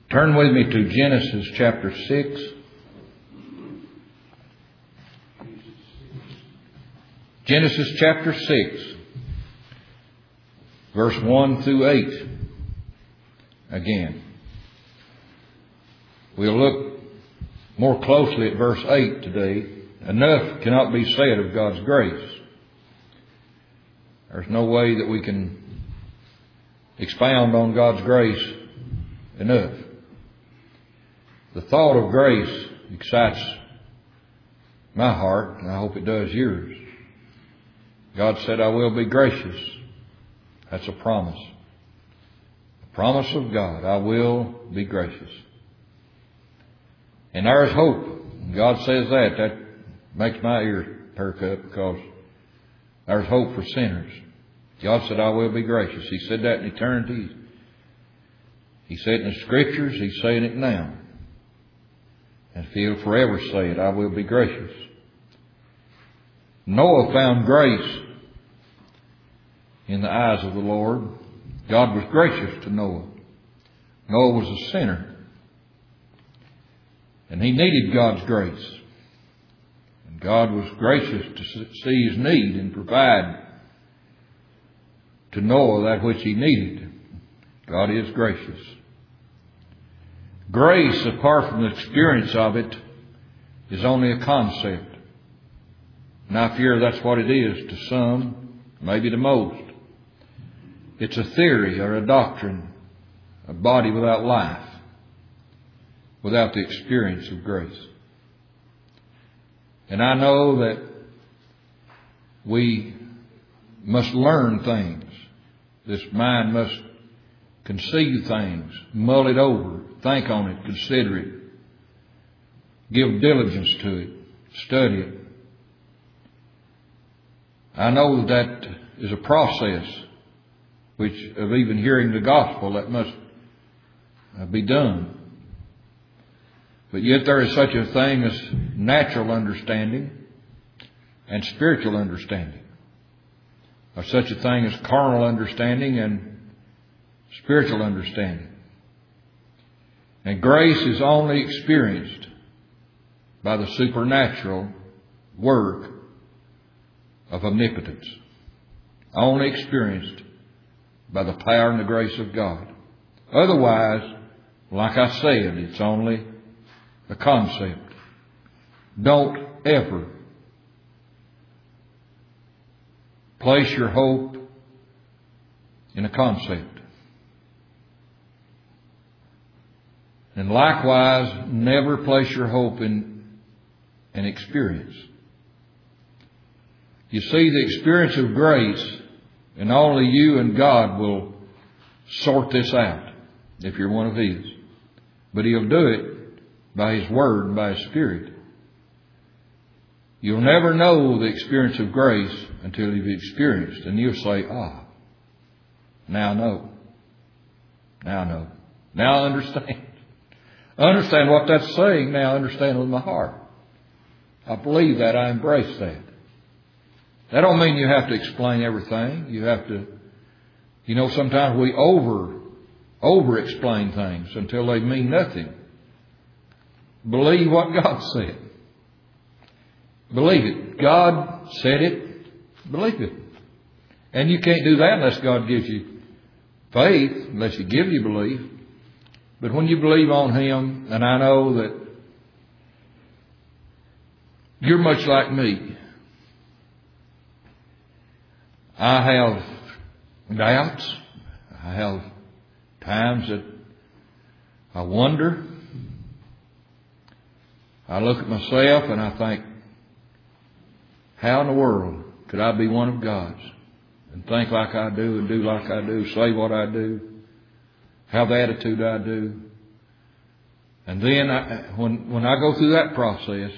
Turn with me to Genesis chapter 6. Genesis chapter 6, verse 1 through 8. Again, we'll look more closely at verse 8 today. Enough cannot be said of God's grace. There's no way that we can expound on God's grace enough. The thought of grace excites my heart, and I hope it does yours. God said, I will be gracious. That's a promise. A promise of God. I will be gracious. And there's hope. God says that. That makes my ears perk up, because there's hope for sinners. God said, I will be gracious. He said that in eternity. He said it in the Scriptures. He's saying it now. And he'll forever say it, I will be gracious. Noah found grace in the eyes of the Lord. God was gracious to Noah. Noah was a sinner, and he needed God's grace. And God was gracious to see his need and provide to Noah that which he needed. God is gracious. Grace, apart from the experience of it, is only a concept. And I fear that's what it is to some, maybe to most. It's a theory or a doctrine, a body without life, without the experience of grace. And I know that we must learn things. This mind must conceive things, mull it over, think on it, consider it, give diligence to it, study it. I know that is a process which of even hearing the gospel that must be done. But yet there is such a thing as natural understanding and spiritual understanding. There's such a thing as carnal understanding and spiritual understanding. And grace is only experienced by the supernatural work of omnipotence. Only experienced by the power and the grace of God. Otherwise, like I said, it's only a concept. Don't ever place your hope in a concept. And likewise, never place your hope in an experience. You see, the experience of grace, and only you and God will sort this out if you're one of His. But He'll do it by His Word and by His Spirit. You'll never know the experience of grace until you've experienced. And you'll say, now I know. Now I know. Now I understand. I understand what that's saying. Now I understand with my heart. I believe that. I embrace that. That don't mean you have to explain everything. You have to, sometimes we over-explain things until they mean nothing. Believe what God said. Believe it. God said it. Believe it. And you can't do that unless God gives you faith, unless He gives you belief. But when you believe on Him, and I know that you're much like me. I have doubts. I have times that I wonder. I look at myself and I think, how in the world could I be one of God's and think like I do and do like I do, say what I do, have the attitude I do? And then when I go through that process,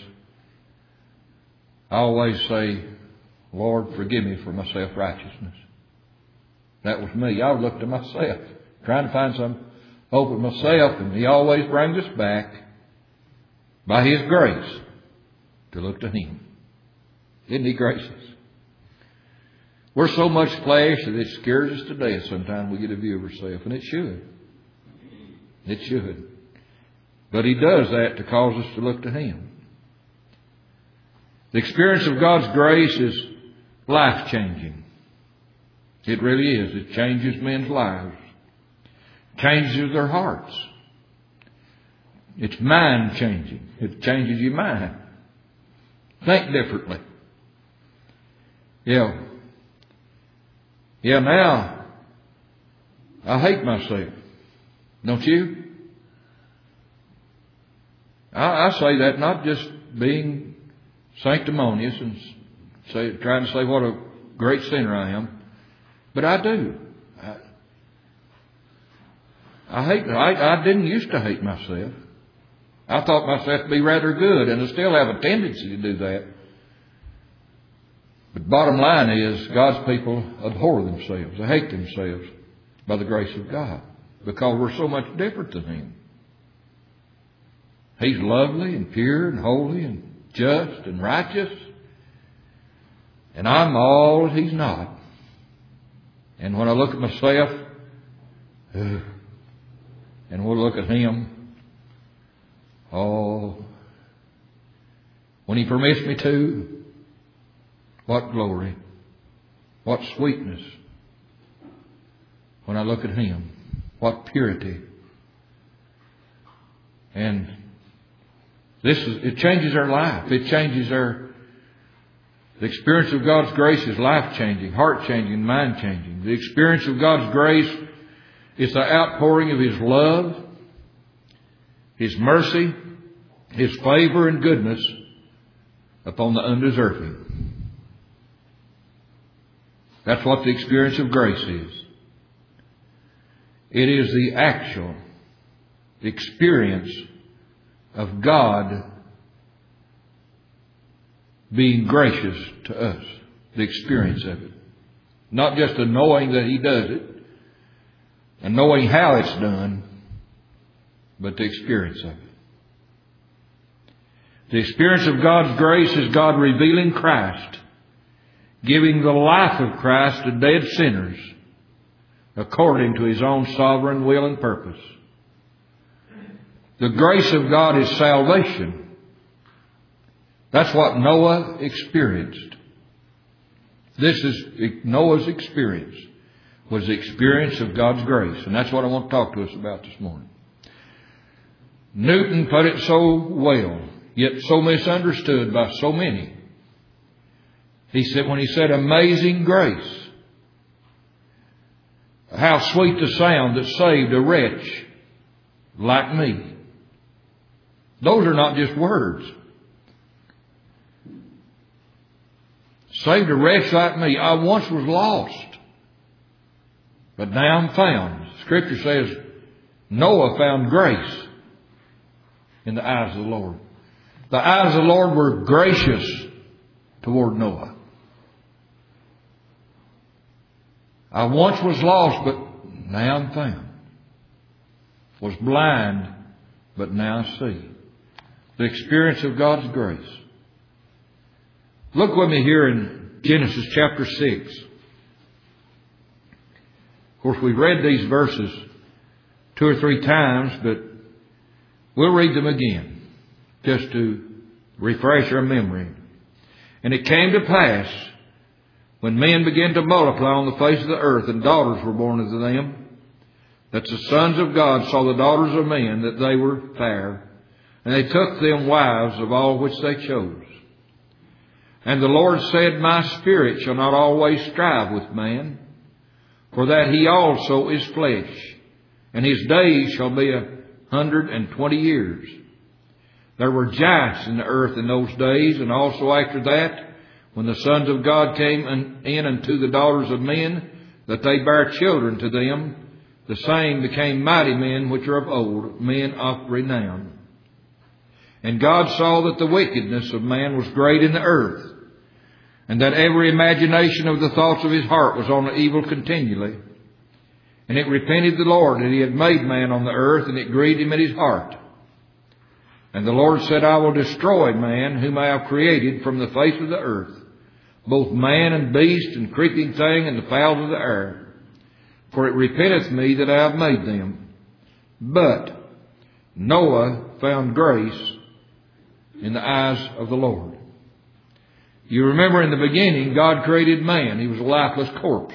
I always say, Lord, forgive me for my self-righteousness. That was me. I looked at myself, trying to find some hope in myself, and He always brings us back by His grace to look to Him. Isn't He gracious? We're so much flesh that it scares us to death sometimes we get a view of ourselves, and it should. It should. But He does that to cause us to look to Him. The experience of God's grace is life-changing. It really is. It changes men's lives. Changes their hearts. It's mind-changing. It changes your mind. Think differently. Yeah, now I hate myself. Don't you? I say that not just being sanctimonious and trying to say what a great sinner I am, but I do. I didn't used to hate myself. I thought myself to be rather good, and I still have a tendency to do that. But bottom line is, God's people abhor themselves. They hate themselves by the grace of God, because we're so much different than Him. He's lovely and pure and holy and just and righteous. And I'm all that He's not. And when I look at myself, and we'll look at Him, when He permits me to, what glory, what sweetness. When I look at Him, what purity. And it changes our life. It changes the experience of God's grace is life-changing, heart-changing, mind-changing. The experience of God's grace is the outpouring of His love, His mercy, His favor and goodness upon the undeserving. That's what the experience of grace is. It is the actual experience of God being gracious to us. The experience of it. Not just a knowing that He does it and knowing how it's done, but the experience of it. The experience of God's grace is God revealing Christ, giving the life of Christ to dead sinners according to His own sovereign will and purpose. The grace of God is salvation. That's what Noah experienced. This is Noah's experience, was the experience of God's grace. And that's what I want to talk to us about this morning. Newton put it so well, yet so misunderstood by so many. He said, when he said, amazing grace, how sweet the sound that saved a wretch like me. Those are not just words. Saved a wretch like me. I once was lost, but now I'm found. Scripture says Noah found grace in the eyes of the Lord. The eyes of the Lord were gracious toward Noah. I once was lost, but now I'm found. Was blind, but now I see. The experience of God's grace. Look with me here in Genesis chapter 6. Of course, we've read these verses 2 or 3 times, but we'll read them again just to refresh our memory. And it came to pass, when men began to multiply on the face of the earth, and daughters were born unto them, that the sons of God saw the daughters of men, that they were fair, and they took them wives of all which they chose. And the Lord said, my spirit shall not always strive with man, for that he also is flesh, and his days shall be 120 years. There were giants in the earth in those days, and also after that, when the sons of God came in unto the daughters of men, that they bare children to them, the same became mighty men which are of old, men of renown. And God saw that the wickedness of man was great in the earth, and that every imagination of the thoughts of his heart was on the evil continually. And it repented the Lord that he had made man on the earth, and it grieved him in his heart. And the Lord said, I will destroy man whom I have created from the face of the earth, both man and beast and creeping thing and the fowls of the air. For it repenteth me that I have made them. But Noah found grace in the eyes of the Lord. You remember in the beginning, God created man. He was a lifeless corpse.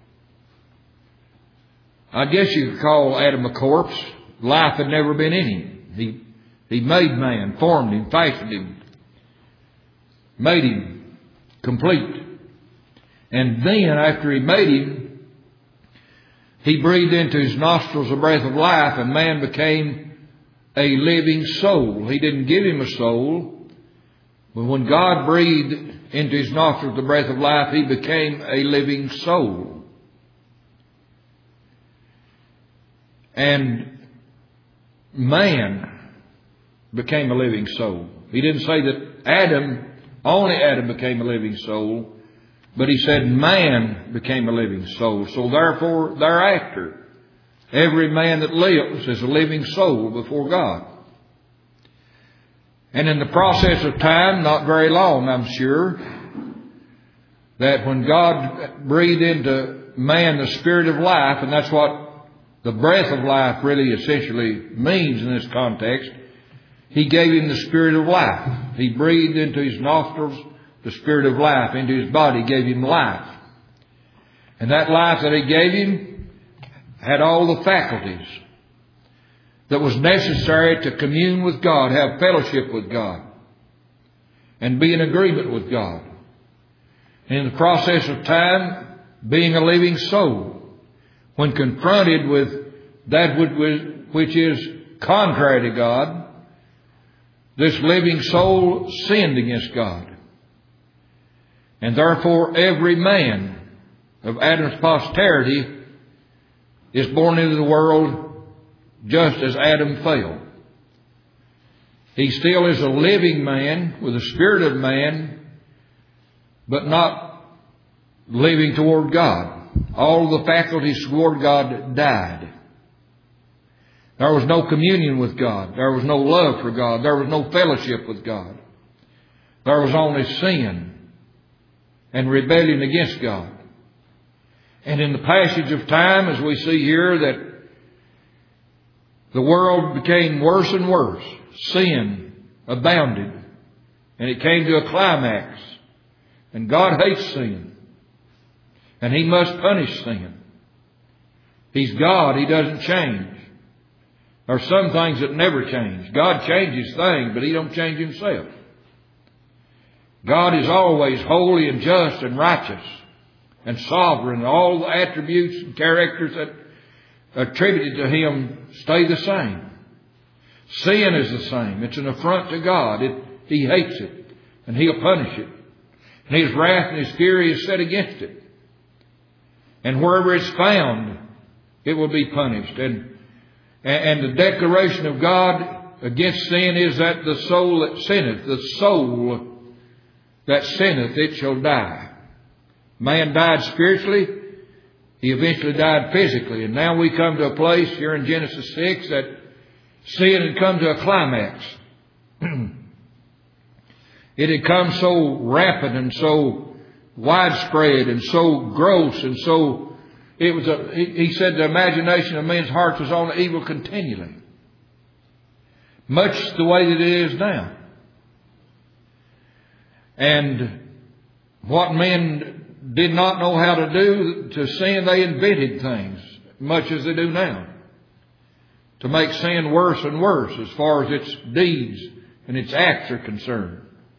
I guess you could call Adam a corpse. Life had never been in him. He made man, formed him, fashioned him, made him complete. And then after He made him, He breathed into his nostrils a breath of life, and man became a living soul. He didn't give him a soul, but when God breathed into his nostrils the breath of life, he became a living soul. And man became a living soul. He didn't say that only Adam became a living soul, but He said man became a living soul. So therefore, thereafter, every man that lives is a living soul before God. And in the process of time, not very long, I'm sure, that when God breathed into man the spirit of life, and that's what the breath of life really essentially means in this context, He gave him the spirit of life. He breathed into his nostrils the spirit of life, into his body, gave him life. And that life that He gave him had all the faculties that was necessary to commune with God, have fellowship with God, and be in agreement with God. And in the process of time, being a living soul, when confronted with that which is contrary to God, this living soul sinned against God. And therefore every man of Adam's posterity is born into the world just as Adam fell. He still is a living man with the spirit of man, but not living toward God. All the faculties toward God died. There was no communion with God. There was no love for God. There was no fellowship with God. There was only sin and rebellion against God. And in the passage of time, as we see here, that the world became worse and worse. Sin abounded. And it came to a climax. And God hates sin. And He must punish sin. He's God. He doesn't change. There are some things that never change. God changes things, but He don't change Himself. God is always holy and just and righteous and sovereign. All the attributes and characters that are attributed to Him stay the same. Sin is the same. It's an affront to God. He hates it, and He'll punish it. And His wrath and His fury is set against it. And wherever it's found, it will be punished. And the declaration of God against sin is that the soul that sinneth, it shall die. Man died spiritually. He eventually died physically. And now we come to a place here in Genesis 6 that sin had come to a climax. It had come so rapid and so widespread and so gross and so... He said the imagination of men's hearts was on evil continually. Much the way that it is now. And what men did not know how to do to sin, they invented things, much as they do now, to make sin worse and worse as far as its deeds and its acts are concerned.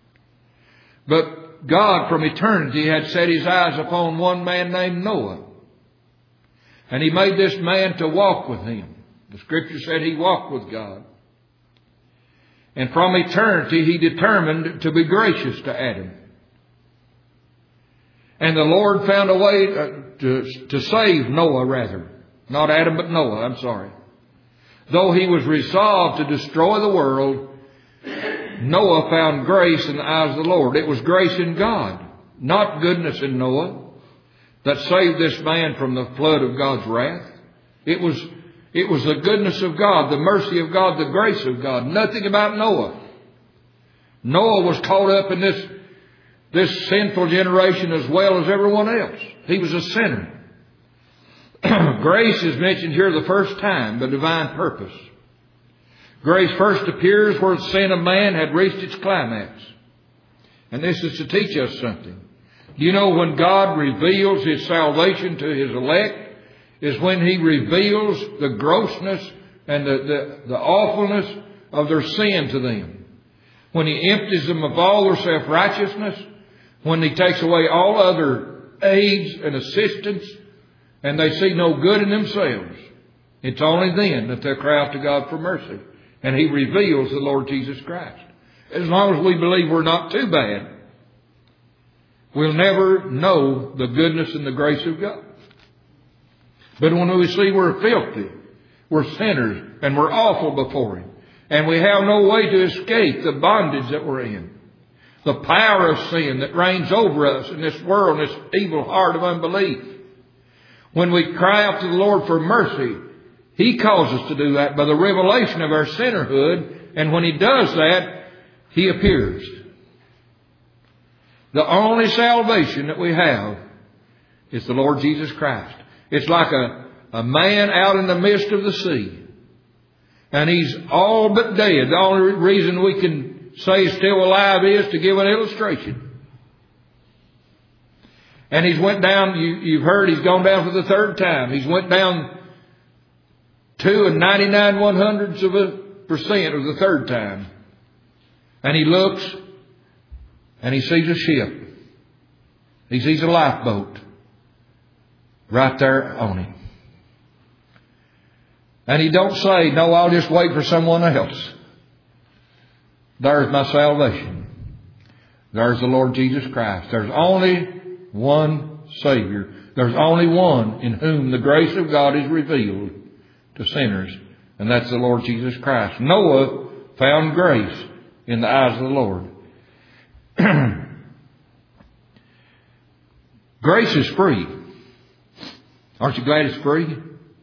But God from eternity had set His eyes upon one man named Noah. And He made this man to walk with Him. The Scripture said he walked with God. And from eternity He determined to be gracious to Adam. And the Lord found a way to save Noah, rather. Not Adam, but Noah, I'm sorry. Though he was resolved to destroy the world, Noah found grace in the eyes of the Lord. It was grace in God, not goodness in Noah, that saved this man from the flood of God's wrath. It was the goodness of God, the mercy of God, the grace of God. Nothing about Noah. Noah was caught up in this sinful generation as well as everyone else. He was a sinner. Grace is mentioned here the first time, the divine purpose. Grace first appears where the sin of man had reached its climax. And this is to teach us something. Do you know when God reveals His salvation to His elect is when He reveals the grossness and the awfulness of their sin to them. When He empties them of all their self-righteousness, when He takes away all other aids and assistance, and they see no good in themselves. It's only then that they'll cry out to God for mercy. And He reveals the Lord Jesus Christ. As long as we believe we're not too bad, we'll never know the goodness and the grace of God. But when we see we're filthy, we're sinners, and we're awful before Him, and we have no way to escape the bondage that we're in, the power of sin that reigns over us in this world, in this evil heart of unbelief, when we cry out to the Lord for mercy, He calls us to do that by the revelation of our sinnerhood. And when He does that, He appears. The only salvation that we have is the Lord Jesus Christ. It's like a man out in the midst of the sea. And he's all but dead. The only reason we can say he's still alive is to give an illustration. And he's went down, you've heard he's gone down for the third time. He's went down 2 99/100ths of a percent of the third time. And he looks and he sees a ship. He sees a lifeboat right there on him. And he don't say, no, I'll just wait for someone else. There's my salvation. There's the Lord Jesus Christ. There's only one Savior. There's only one in whom the grace of God is revealed to sinners, and that's the Lord Jesus Christ. Noah found grace in the eyes of the Lord. Grace is free. Aren't you glad it's free?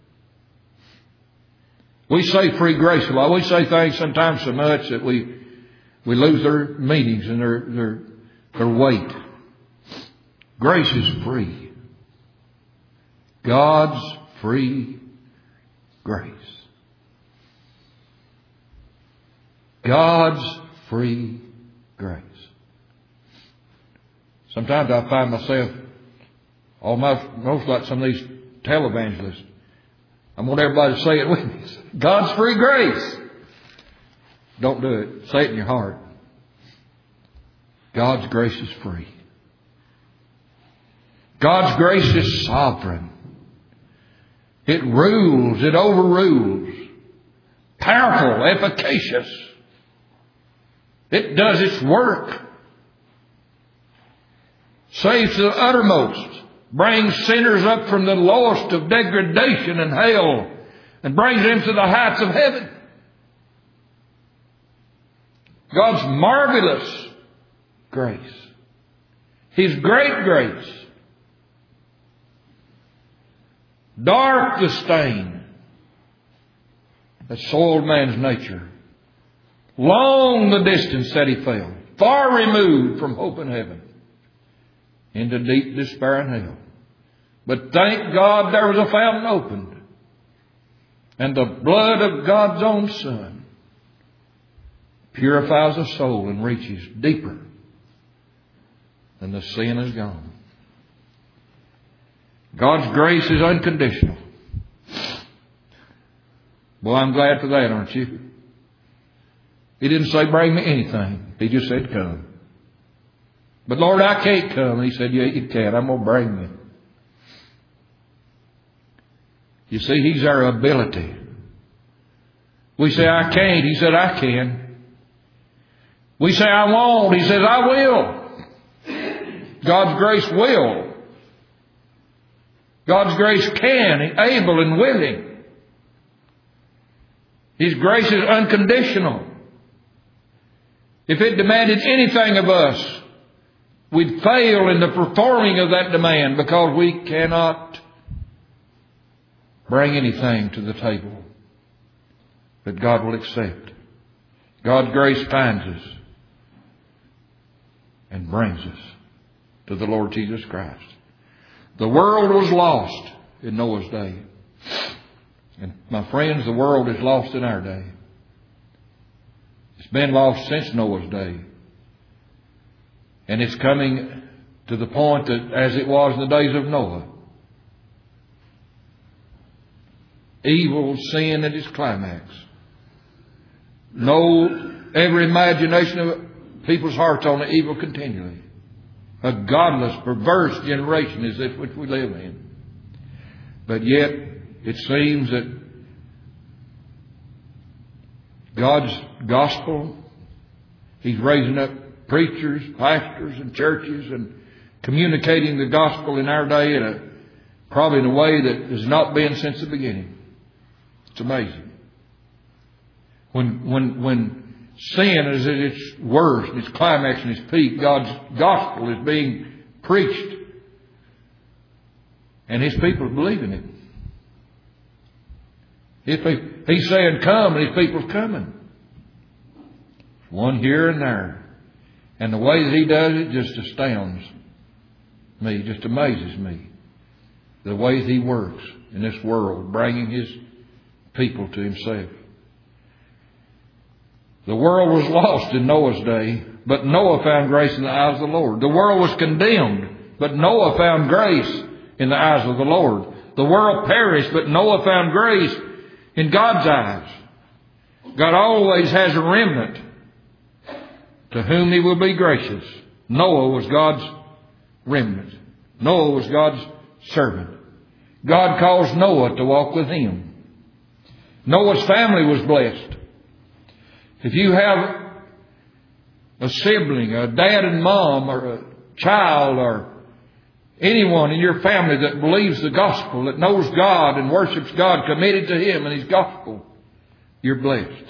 We say free grace a lot. We say things sometimes so much that we lose their meanings and their weight. Grace is free. God's free grace. God's free grace. Sometimes I find myself almost like some of these televangelists. I want everybody to say it with me. God's free grace. Don't do it. Say it in your heart. God's grace is free. God's grace is sovereign. It rules. It overrules. Powerful, efficacious. It does its work. Saves to the uttermost. Brings sinners up from the lowest of degradation and hell and brings them to the heights of heaven. God's marvelous grace. His great grace. Dark the stain that soiled man's nature. Long the distance that he fell. Far removed from hope in heaven. Into deep despair and hell. But thank God there was a fountain opened. And the blood of God's own Son purifies a soul and reaches deeper than the sin is gone. God's grace is unconditional. Well, I'm glad for that, aren't you? He didn't say bring me anything. He just said come. But Lord, I can't come. He said, yeah, you can. I'm going to bring you. You see, He's our ability. We say, I can't. He said, I can. We say, I won't. He says, I will. God's grace will. God's grace can, able and willing. His grace is unconditional. If it demanded anything of us, we'd fail in the performing of that demand because we cannot bring anything to the table that God will accept. God's grace finds us and brings us to the Lord Jesus Christ. The world was lost in Noah's day. And my friends, the world is lost in our day. been lost since Noah's day. And it's coming to the point that as it was in the days of Noah. Evil, sin at its climax. Every imagination of people's hearts on the evil continually. A godless, perverse generation is this which we live in. But yet, it seems that God's gospel, He's raising up preachers, pastors, and churches and communicating the gospel in our day probably in a way that has not been since the beginning. It's amazing. When sin is at its worst, its climax and its peak, God's gospel is being preached. And His people are believing it. He's saying come, and His people's coming. One here and there. And the way that He does it just astounds me, just amazes me. The way that He works in this world, bringing His people to Himself. The world was lost in Noah's day, but Noah found grace in the eyes of the Lord. The world was condemned, but Noah found grace in the eyes of the Lord. The world perished, but Noah found grace in God's eyes. God always has a remnant to whom He will be gracious. Noah was God's remnant. Noah was God's servant. God caused Noah to walk with Him. Noah's family was blessed. If you have a sibling, a dad and mom, or a child, or anyone in your family that believes the gospel, that knows God and worships God, committed to Him and His gospel, you're blessed.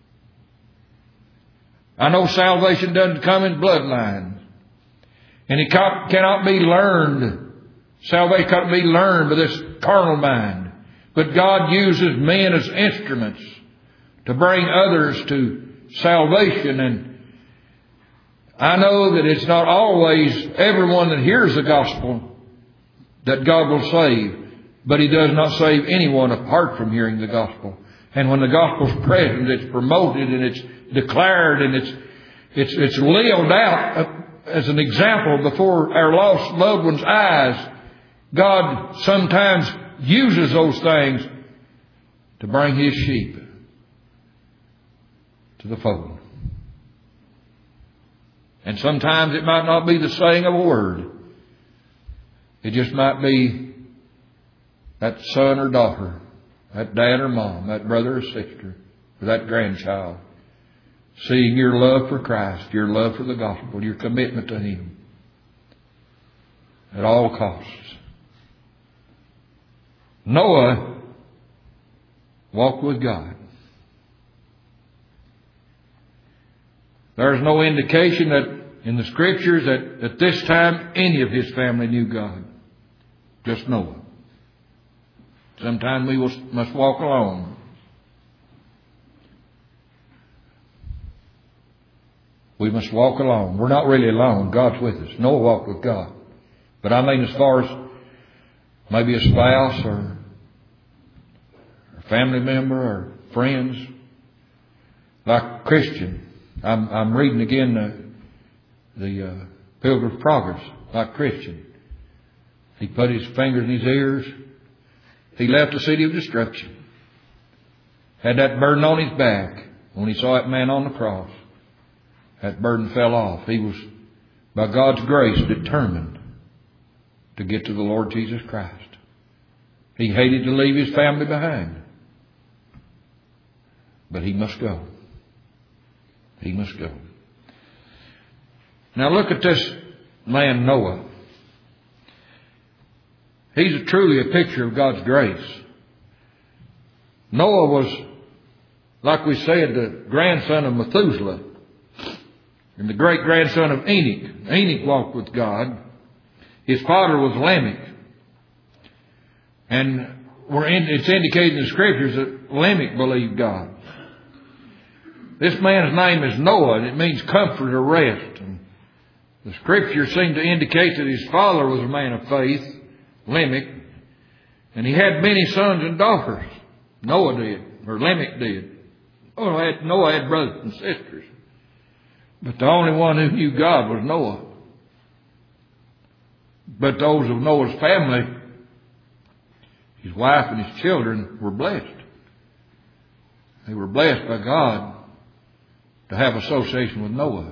I know salvation doesn't come in bloodlines. And it cannot be learned. Salvation cannot be learned by this carnal mind. But God uses men as instruments to bring others to salvation. And I know that it's not always everyone that hears the gospel that God will save. But He does not save anyone apart from hearing the gospel. And when the gospel's present, it's promoted and it's declared and it's lived out as an example before our lost loved ones' eyes. God sometimes uses those things to bring His sheep to the fold. And sometimes it might not be the saying of a word. It just might be that son or daughter, that dad or mom, that brother or sister, or that grandchild, seeing your love for Christ, your love for the gospel, your commitment to Him at all costs. Noah walked with God. There's no indication that in the Scriptures that at this time any of his family knew God. Just Noah. Sometimes we must walk alone. We must walk alone. We're not really alone. God's with us. Noah walked with God. But I mean as far as maybe a spouse or a family member or friends. Like Christian. I'm reading again the Pilgrim's Progress. Like Christian. He put his fingers in his ears. He left the city of destruction. Had that burden on his back when he saw that man on the cross. That burden fell off. He was, by God's grace, determined to get to the Lord Jesus Christ. He hated to leave his family behind. But he must go. He must go. Now look at this man Noah. He's truly a picture of God's grace. Noah was, like we said, the grandson of Methuselah and the great-grandson of Enoch. Enoch walked with God. His father was Lamech. And it's indicated in the Scriptures that Lamech believed God. This man's name is Noah, and it means comfort or rest. And the Scriptures seem to indicate that his father was a man of faith, Lamech, and he had many sons and daughters. Noah did, or Lamech did. Noah had brothers and sisters. But the only one who knew God was Noah. But those of Noah's family, his wife and his children, were blessed. They were blessed by God to have association with Noah.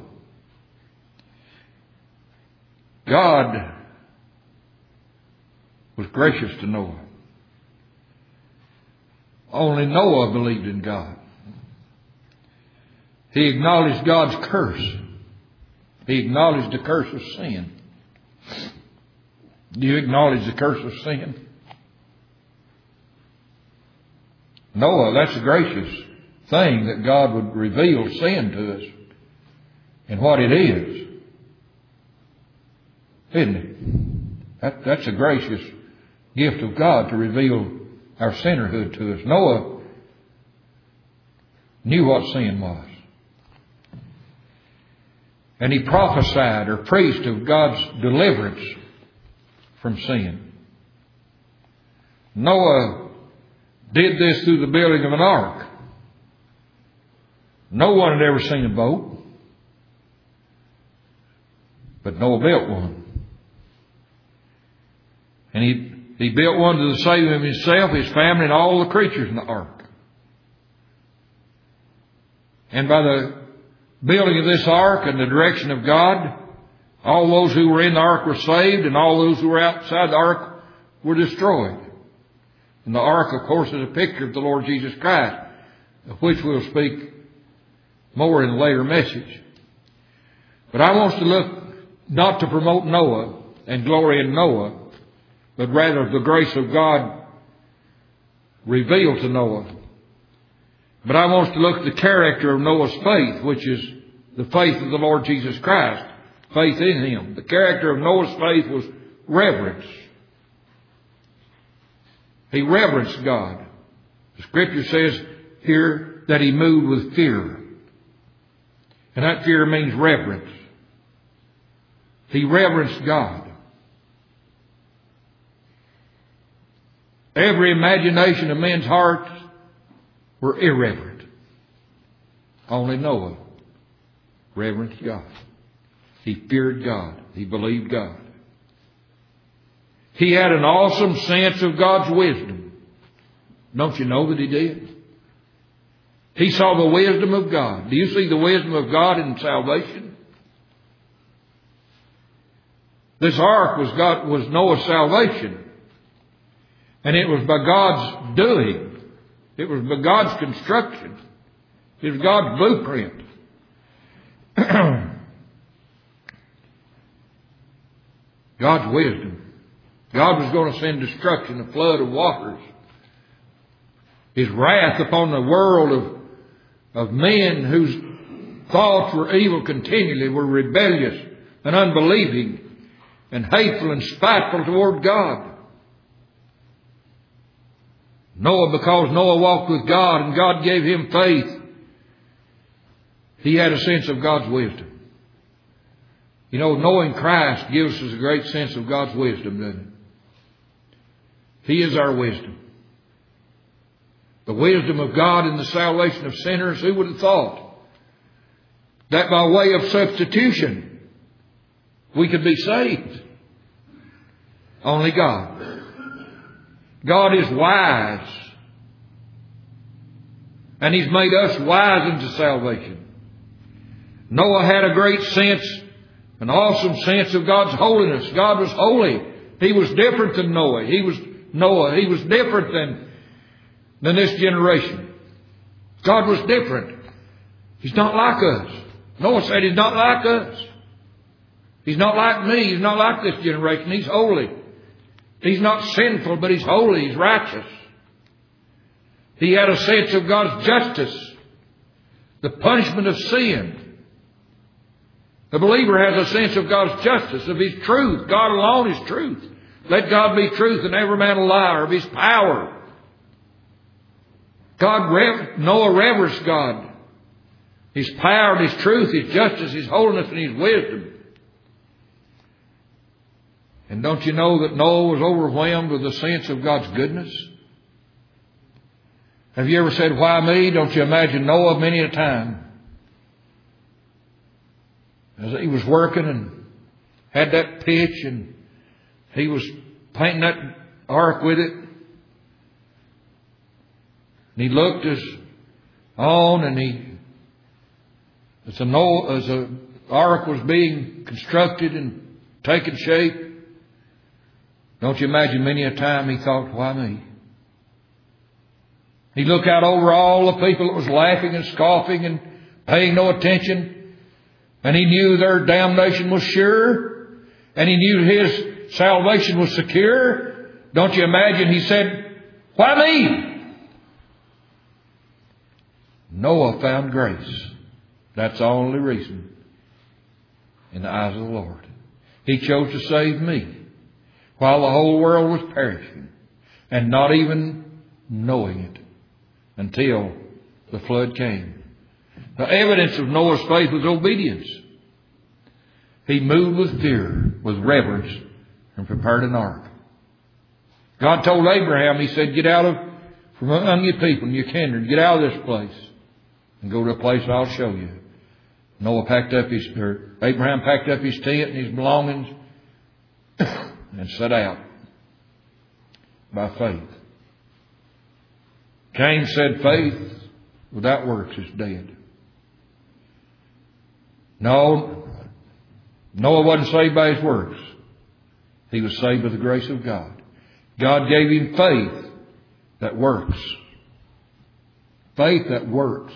God was gracious to Noah. Only Noah believed in God. He acknowledged God's curse. He acknowledged the curse of sin. Do you acknowledge the curse of sin? Noah, that's a gracious thing that God would reveal sin to us and what it is. Isn't it? That's a gracious gift of God to reveal our sinnerhood to us. Noah knew what sin was. And he prophesied or preached of God's deliverance from sin. Noah did this through the building of an ark. No one had ever seen a boat, but Noah built one. And he built one to save him himself, his family, and all the creatures in the ark. And by the building of this ark and the direction of God, all those who were in the ark were saved, and all those who were outside the ark were destroyed. And the ark, of course, is a picture of the Lord Jesus Christ, of which we'll speak more in a later message. But I want to look not to promote Noah and glory in Noah, but rather the grace of God revealed to Noah. But I want to look at the character of Noah's faith, which is the faith of the Lord Jesus Christ, faith in Him. The character of Noah's faith was reverence. He reverenced God. The Scripture says here that he moved with fear. And that fear means reverence. He reverenced God. Every imagination of men's hearts were irreverent. Only Noah reverenced God. He feared God. He believed God. He had an awesome sense of God's wisdom. Don't you know that he did? He saw the wisdom of God. Do you see the wisdom of God in salvation? This ark was Noah's salvation. And it was by God's doing. It was by God's construction. It was God's blueprint. God's wisdom. God was going to send destruction, a flood of waters. His wrath upon the world of men whose thoughts were evil continually, were rebellious and unbelieving and hateful and spiteful toward God. Because Noah walked with God and God gave him faith, he had a sense of God's wisdom. You know, knowing Christ gives us a great sense of God's wisdom, doesn't it? He is our wisdom. The wisdom of God in the salvation of sinners. Who would have thought that by way of substitution we could be saved? Only God. God is wise. And He's made us wise into salvation. Noah had a great sense, an awesome sense of God's holiness. God was holy. He was different than Noah. He was different than this generation. God was different. He's not like us. Noah said He's not like us. He's not like me. He's not like this generation. He's holy. He's not sinful, but He's holy. He's righteous. He had a sense of God's justice, the punishment of sin. The believer has a sense of God's justice, of His truth. God alone is truth. Let God be truth and every man a liar, of His power. Noah reverenced God, His power, His truth, His justice, His holiness, and His wisdom. And don't you know that Noah was overwhelmed with the sense of God's goodness? Have you ever said, why me? Don't you imagine Noah many a time? as he was working and had that pitch and he was painting that ark with it. And he looked as the ark was being constructed and taking shape. Don't you imagine many a time he thought, why me? He looked out over all the people that was laughing and scoffing and paying no attention. And he knew their damnation was sure. And he knew his salvation was secure. Don't you imagine he said, why me? Noah found grace. That's the only reason in the eyes of the Lord. He chose to save me while the whole world was perishing and not even knowing it until the flood came. The evidence of Noah's faith was obedience. He moved with fear, with reverence, and prepared an ark. God told Abraham, He said, get out from among your people and your kindred, get out of this place and go to a place I'll show you. Abraham packed up his tent and his belongings and set out by faith. Cain said faith without works is dead. No, Noah wasn't saved by his works. He was saved by the grace of God. God gave him faith that works. Faith that works.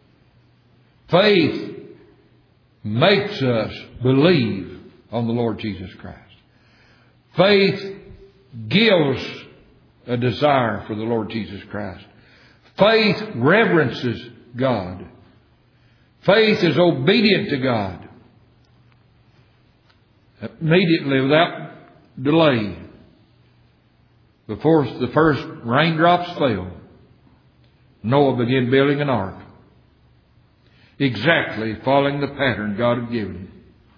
Faith makes us believe on the Lord Jesus Christ. Faith gives a desire for the Lord Jesus Christ. Faith reverences God. Faith is obedient to God. Immediately, without delay, before the first raindrops fell, Noah began building an ark, exactly following the pattern God had given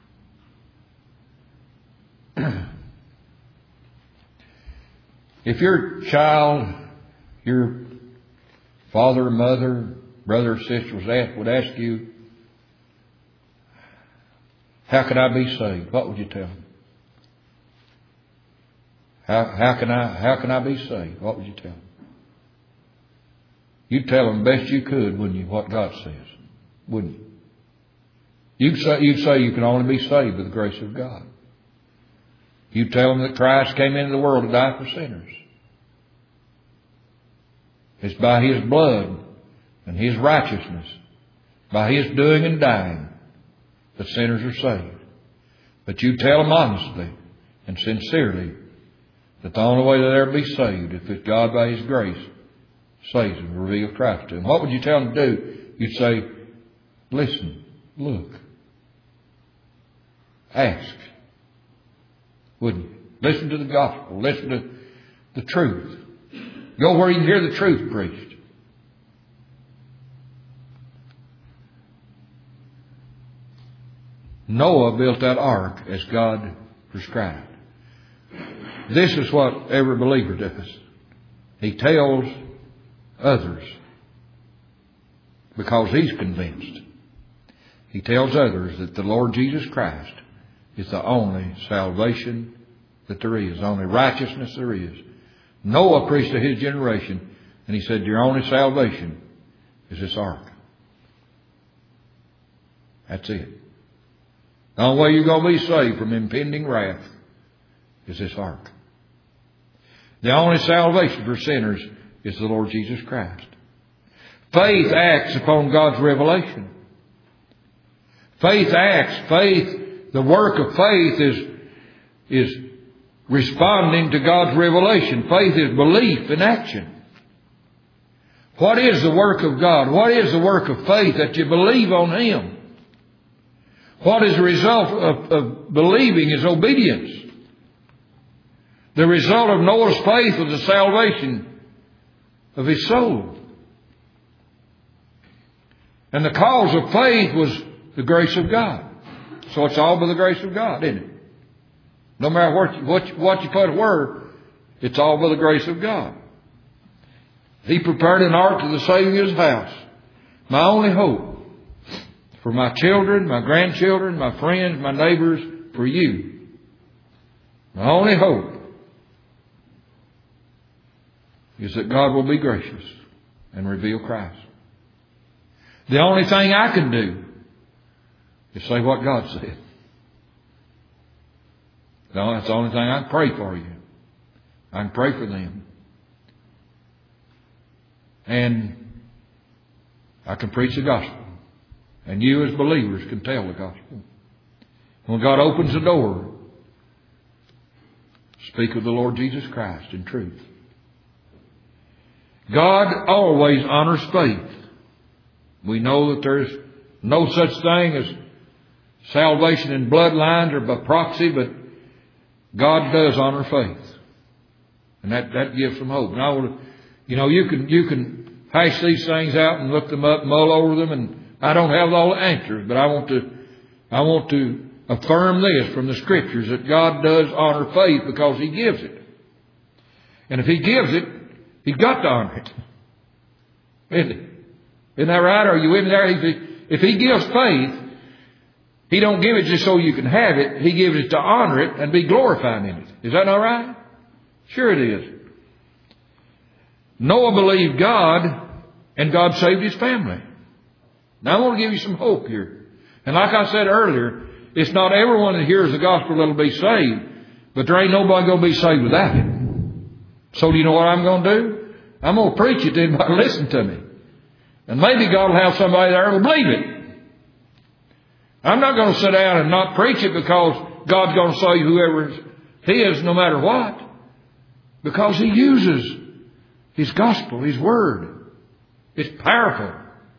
him. If your child, your father, mother, brother, or sister would ask you, how can I be saved? What would you tell them? How can I be saved? What would you tell them? You'd tell them best you could, wouldn't you, what God says? Wouldn't you? You'd say you can only be saved by the grace of God. You'd tell them that Christ came into the world to die for sinners. It's by His blood and His righteousness, by His doing and dying, that sinners are saved. But you tell them honestly and sincerely that the only way that they'll be saved is if God by His grace saves them, reveals Christ to them. What would you tell them to do? You'd say, listen, look, ask. Wouldn't you? Listen to the gospel. Listen to the truth. Go where you can hear the truth preached. Noah built that ark as God prescribed. This is what every believer does. He tells others because he's convinced. He tells others that the Lord Jesus Christ is the only salvation that there is, the only righteousness there is. Noah preached to his generation, and he said, your only salvation is this ark. That's it. The only way you're going to be saved from impending wrath is this ark. The only salvation for sinners is the Lord Jesus Christ. Faith acts upon God's revelation. Faith acts. Faith, the work of faith is responding to God's revelation. Faith is belief in action. What is the work of God? What is the work of faith? That you believe on Him. What is the result of believing is obedience. The result of Noah's faith was the salvation of his soul. And the cause of faith was the grace of God. So it's all by the grace of God, isn't it? No matter what you put where, it's all by the grace of God. He prepared an ark to the saving of His house. My only hope for my children, my grandchildren, my friends, my neighbors, for you. My only hope is that God will be gracious and reveal Christ. The only thing I can do is say what God said. No, that's the only thing I can pray for you. I can pray for them. And I can preach the gospel. And you as believers can tell the gospel. When God opens the door, speak of the Lord Jesus Christ in truth. God always honors faith. We know that there's no such thing as salvation in bloodlines or by proxy, but God does honor faith. And that gives some hope. Now, you can hash these things out and look them up, mull over them, and I don't have all the answers, but I want to affirm this from the Scriptures, that God does honor faith because He gives it. And if He gives it, He's got to honor it. Isn't that right? Are you in there? If He gives faith, He don't give it just so you can have it. He gives it to honor it and be glorified in it. Is that not right? Sure it is. Noah believed God, and God saved his family. Now I want to give you some hope here. And like I said earlier, it's not everyone that hears the gospel that will be saved, but there ain't nobody going to be saved without it. So do you know what I'm going to do? I'm going to preach it to anybody listen to me. And maybe God will have somebody there who will believe it. I'm not going to sit down and not preach it because God's going to save whoever He is no matter what. Because He uses His gospel, His word. It's powerful.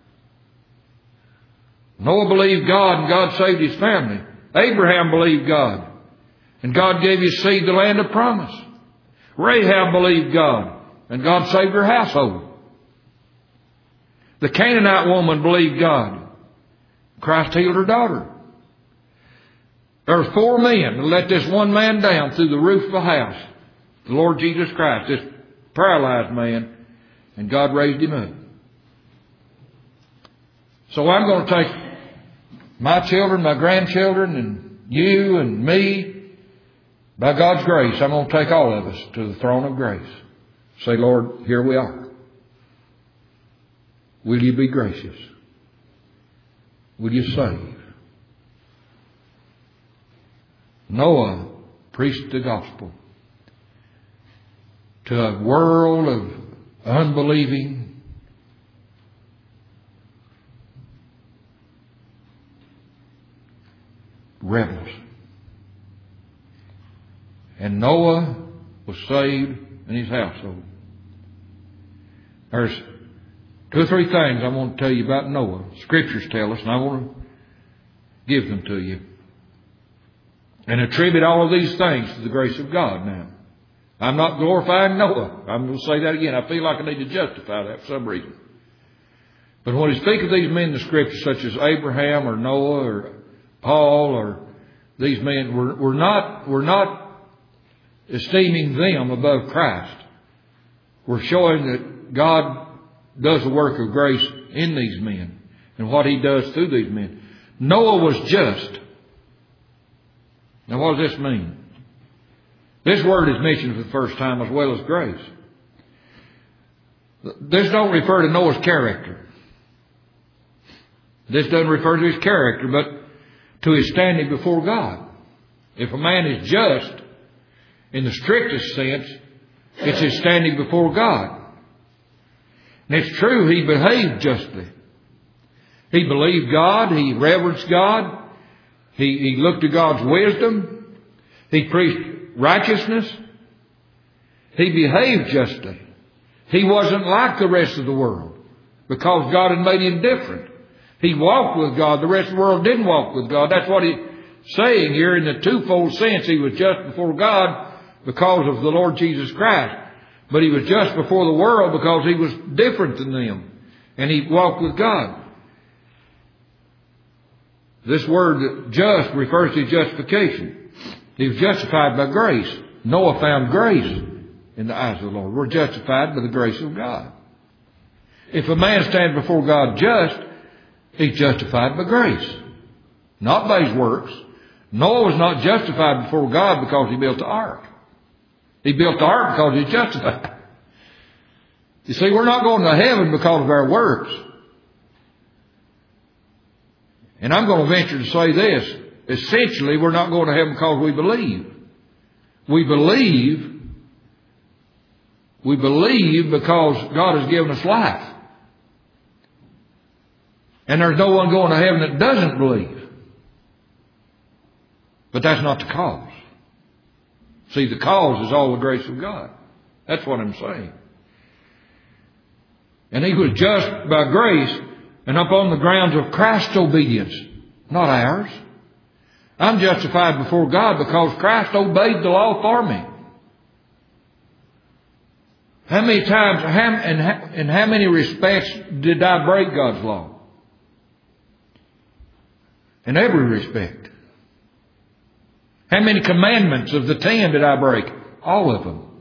Noah believed God and God saved his family. Abraham believed God and God gave his seed the land of promise. Rahab believed God and God saved her household. The Canaanite woman believed God. Christ healed her daughter. There were 4 men that let this one man down through the roof of a house. The Lord Jesus Christ, this paralyzed man, and God raised him up. So I'm going to take my children, my grandchildren, and you and me, by God's grace, I'm going to take all of us to the throne of grace. Say, Lord, here we are. Will you be gracious? Will you save? Noah preached the gospel to a world of unbelieving, rebels. And Noah was saved in his household. There's 2 or 3 things I want to tell you about Noah. Scriptures tell us, and I want to give them to you. And attribute all of these things to the grace of God now. I'm not glorifying Noah. I'm going to say that again. I feel like I need to justify that for some reason. But when we speak of these men in the Scriptures, such as Abraham or Noah or Paul or these men, we're not esteeming them above Christ. We're showing that God does the work of grace in these men and what He does through these men. Noah was just. Now what does this mean? This word is mentioned for the first time as well as grace. This don't refer to Noah's character. This doesn't refer to his character, but to his standing before God. If a man is just, in the strictest sense, it's his standing before God. And it's true, he behaved justly. He believed God. He reverenced God. He looked to God's wisdom. He preached righteousness. He behaved justly. He wasn't like the rest of the world because God had made him different. He walked with God. The rest of the world didn't walk with God. That's what he's saying here in the twofold sense. He was just before God because of the Lord Jesus Christ. But he was just before the world because he was different than them. And he walked with God. This word just refers to justification. He was justified by grace. Noah found grace in the eyes of the Lord. We're justified by the grace of God. If a man stands before God just, He's justified by grace, not by his works. Noah was not justified before God because he built the ark. He built the ark because he's justified. You see, we're not going to heaven because of our works. And I'm going to venture to say this. Essentially, we're not going to heaven because we believe. We believe because God has given us life. And there's no one going to heaven that doesn't believe. But that's not the cause. See, the cause is all the grace of God. That's what I'm saying. And he was just by grace and upon the grounds of Christ's obedience, not ours. I'm justified before God because Christ obeyed the law for me. How many times, in how many respects did I break God's law? In every respect. How many commandments of the 10 did I break? All of them.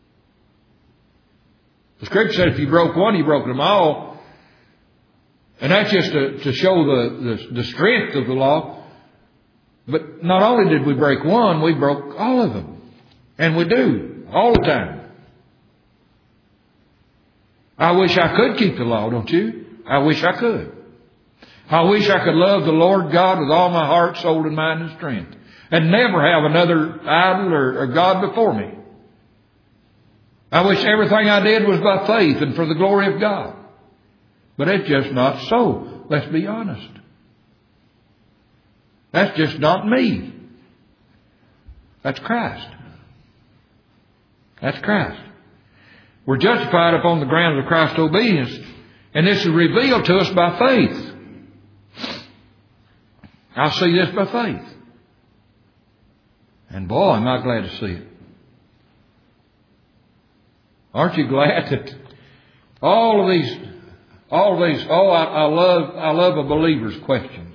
The Scripture said if you broke one, you broke them all. And that's just to show the strength of the law. But not only did we break one, we broke all of them. And we do, all the time. I wish I could keep the law, don't you? I wish I could. I wish I could love the Lord God with all my heart, soul, and mind and strength. And never have another idol or God before me. I wish everything I did was by faith and for the glory of God. But it's just not so. Let's be honest. That's just not me. That's Christ. That's Christ. We're justified upon the grounds of Christ's obedience. And this is revealed to us by faith. I see this by faith. And boy, am I glad to see it. Aren't you glad that all of these, I love a believer's questions.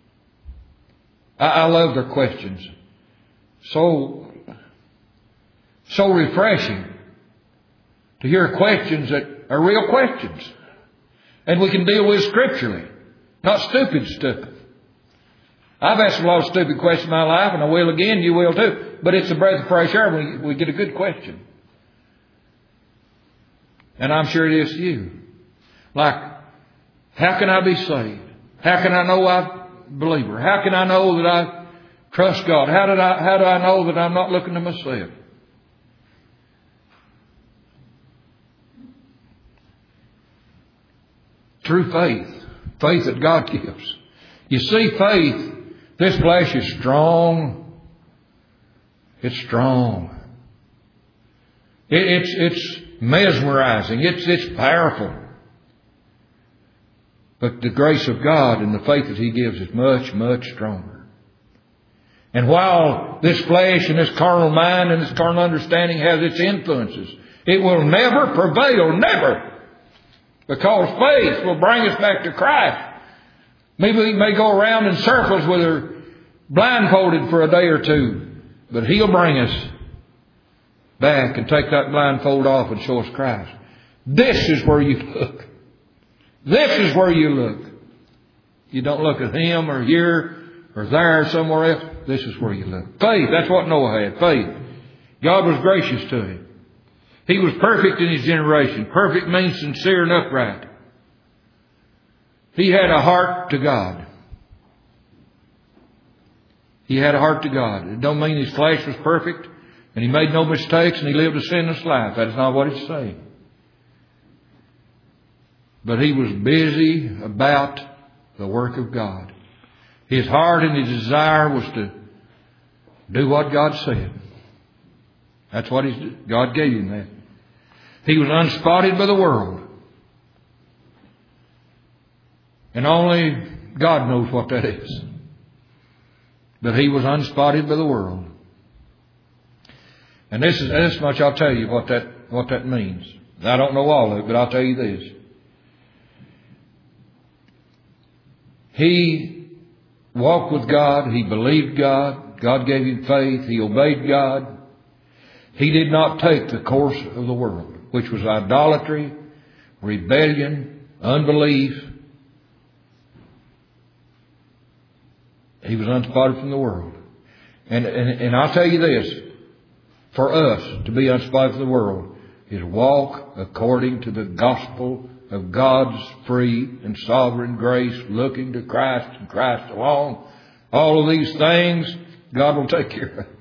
I love their questions. So refreshing to hear questions that are real questions. And we can deal with scripturally, not stupid stuff. I've asked a lot of stupid questions in my life, and I will again, you will too. But it's a breath of fresh air when we get a good question. And I'm sure it is to you. Like, how can I be saved? How can I know I'm a believer? How can I know that I trust God? How do I know that I'm not looking to myself? Through faith. Faith that God gives. You see, faith, this flesh is strong. It's strong. It's mesmerizing. It's powerful. But the grace of God and the faith that He gives is much, much stronger. And while this flesh and this carnal mind and this carnal understanding has its influences, it will never prevail, never. Because faith will bring us back to Christ. Maybe we may go around in circles with her blindfolded for a day or two, but He'll bring us back and take that blindfold off and show us Christ. This is where you look. This is where you look. You don't look at Him or here or there or somewhere else. This is where you look. Faith, that's what Noah had. Faith. God was gracious to him. He was perfect in his generation. Perfect means sincere and upright. He had a heart to God. He had a heart to God. It don't mean his flesh was perfect and he made no mistakes and he lived a sinless life. That's not what it's saying. But he was busy about the work of God. His heart and his desire was to do what God said. That's what God gave him that. He was unspotted by the world. And only God knows what that is. But he was unspotted by the world. And this much I'll tell you what that means. I don't know all of it, but I'll tell you this. He walked with God. He believed God. God gave him faith. He obeyed God. He did not take the course of the world, which was idolatry, rebellion, unbelief. He was unspotted from the world. And I'll tell you this, for us to be unspotted from the world is walk according to the gospel of God's free and sovereign grace, looking to Christ and Christ alone. All of these things God will take care of.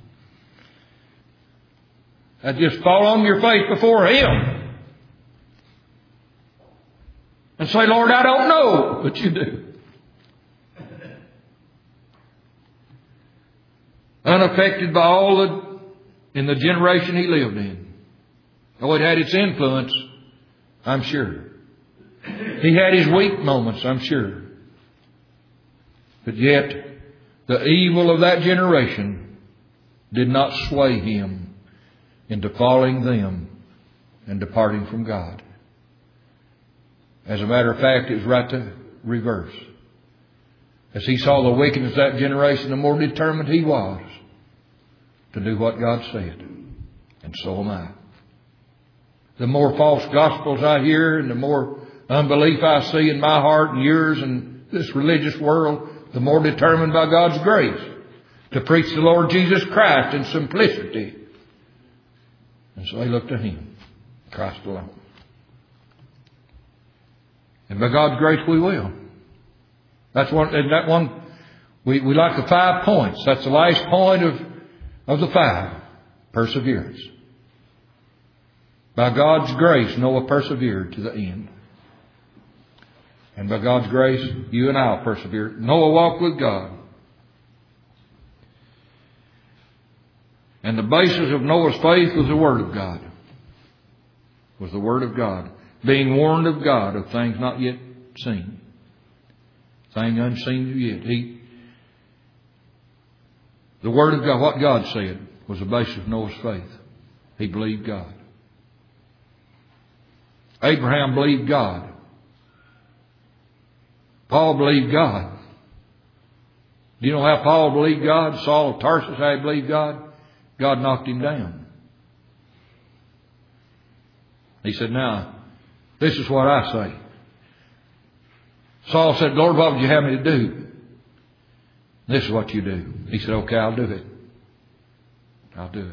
And just fall on your face before Him and say, Lord, I don't know, but you do. Unaffected by all in the generation he lived in. Oh, it had its influence, I'm sure. He had his weak moments, I'm sure. But yet, the evil of that generation did not sway him into following them and departing from God. As a matter of fact, it was right the reverse. As he saw the wickedness of that generation, the more determined he was to do what God said. And so am I. The more false gospels I hear and the more unbelief I see in my heart and yours and this religious world, the more determined by God's grace to preach the Lord Jesus Christ in simplicity. And so I look to Him, Christ alone. And by God's grace we will. That's one, and that one, we like the 5 points. That's the last point of the 5. Perseverance. By God's grace, Noah persevered to the end. And by God's grace, you and I will persevere. Noah walked with God. And the basis of Noah's faith was the Word of God. Was the Word of God. Being warned of God of things not yet seen. Things unseen yet. The Word of God, what God said, was the basis of Noah's faith. He believed God. Abraham believed God. Paul believed God. Do you know how Paul believed God? Saul of Tarsus, how he believed God? God knocked him down. He said, now, this is what I say. Saul said, Lord, what would you have me to do? This is what you do. He said, okay, I'll do it. I'll do it.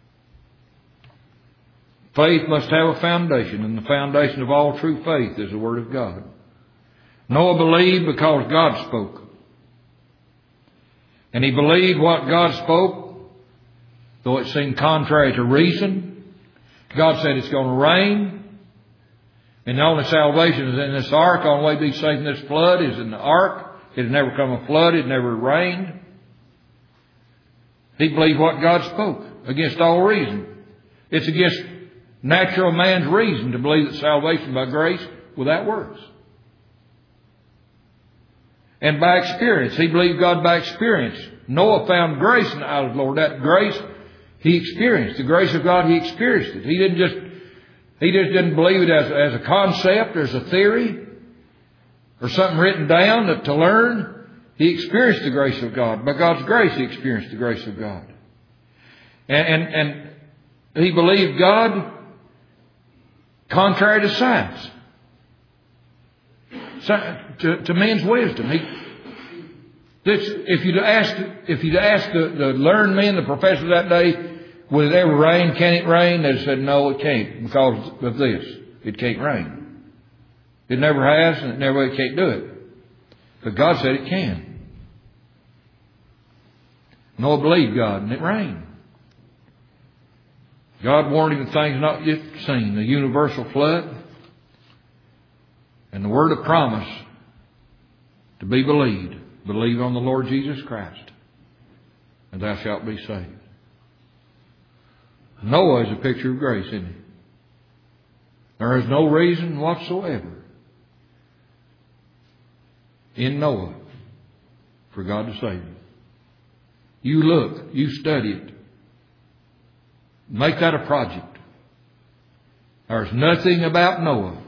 Faith must have a foundation, and the foundation of all true faith is the Word of God. Noah believed because God spoke. And he believed what God spoke, though it seemed contrary to reason. God said it's going to rain. And the only salvation is in this ark. The only way to be saved in this flood is in the ark. It had never come a flood. It never rained. He believed what God spoke against all reason. It's against natural man's reason to believe that salvation by grace without works. And by experience, he believed God by experience. Noah found grace in the eyes of the Lord. That grace he experienced. The grace of God, he experienced it. He just didn't believe it as a concept or as a theory or something written down to learn. He experienced the grace of God. By God's grace, he experienced the grace of God. And he believed God contrary to science. To man's wisdom. If you'd asked the learned men, the professors of that day, will it ever rain? Can it rain? They said, no, it can't because of this. It can't rain. It never has, and it can't do it. But God said it can. Noah believed God, and it rained. God warned him of things not yet seen, the universal flood, and the word of promise to be believed. Believe on the Lord Jesus Christ, and thou shalt be saved. Noah is a picture of grace, isn't he? There is no reason whatsoever in Noah for God to save him. You look, you study it. Make that a project. There's nothing about Noah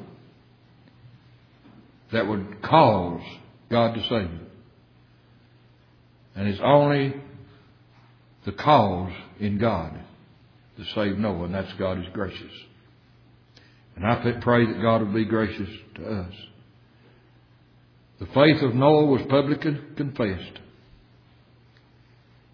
that would cause God to save him. And it's only the cause in God to save Noah, and that's God is gracious. And I pray that God will be gracious to us. The faith of Noah was publicly confessed.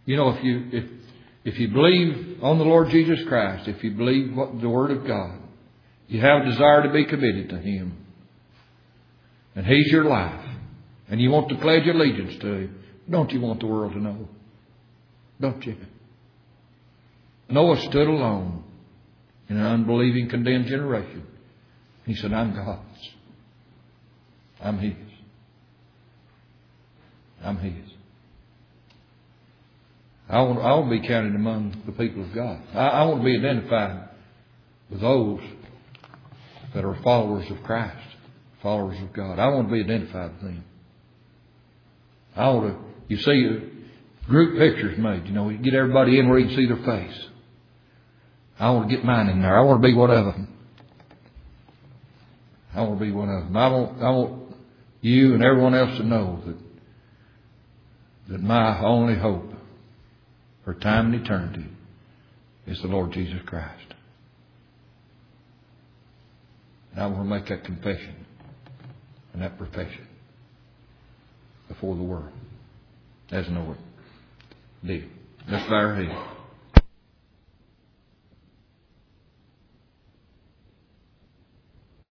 You know, if you believe on the Lord Jesus Christ, if you believe what the Word of God, you have a desire to be committed to Him, and He's your life, and you want to pledge allegiance to Him, don't you want the world to know? Don't you? Noah stood alone in an unbelieving, condemned generation. He said, I'm God's. I'm His. I'm His. I want to be counted among the people of God. I want to be identified with those that are followers of Christ, followers of God. I want to be identified with them. I want to, you see, group pictures made. You know, you get everybody in where you can see their face. I want to get mine in there. I want to be one of them. I want to be one of them. I want you and everyone else to know that my only hope for time and eternity is the Lord Jesus Christ. And I want to make that confession and that profession before the world as Noah did. Let's bow our heads.